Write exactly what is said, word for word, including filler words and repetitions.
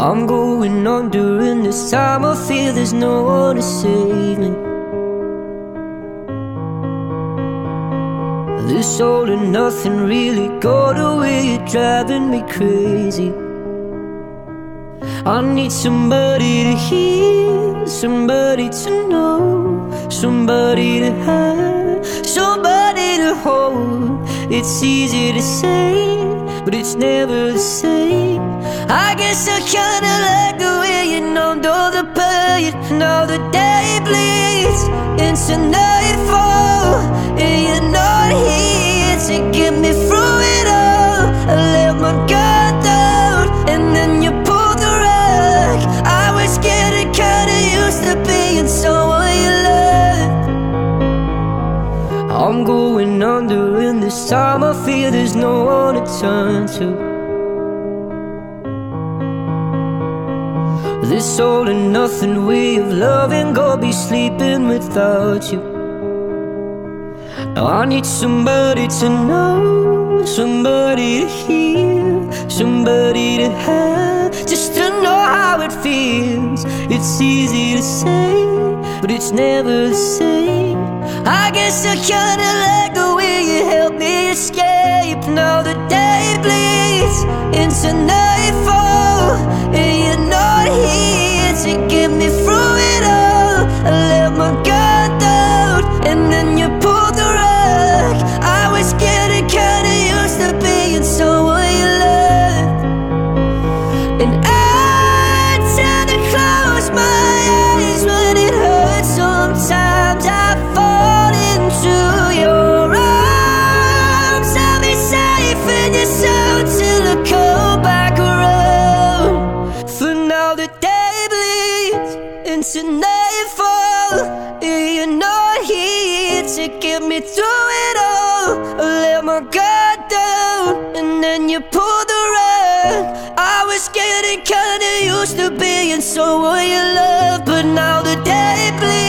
I'm going on during this time. I feel there's no one to save me. This all and nothing really got away. You're driving me crazy. I need somebody to hear, somebody to know, somebody to have, somebody to hold. It's easy to say, but it's never the same. I guess I kinda like the way you numbed all the pain. Now the day bleeds into nightfall, and you're not here to get me through it all. I let my guard down, and then you pulled the rug. I was getting kinda used to being someone you loved. I'm going under, and this time I feel there's no one to turn to. This all and nothing way of loving, gonna be sleeping without you. Now I need somebody to know, somebody to hear, somebody to have, just to know how it feels. It's easy to say, but it's never the same. I guess I kinda like the way you help me escape. Now the day bleeds into nightfall, and you're not here to get me through it all. I let my guard down, and then you pulled the rug. I was getting kinda used to being someone you loved. And I tend to close my eyes when it hurts. Sometimes I fall into your arms. I'll be safe in your sound till I come back around. For now the day bleeds into nightfall, and you're not here to get me through it all. I let my guard down, and then you pulled the rug. I was getting kinda used to being someone you love, but now the day bleeds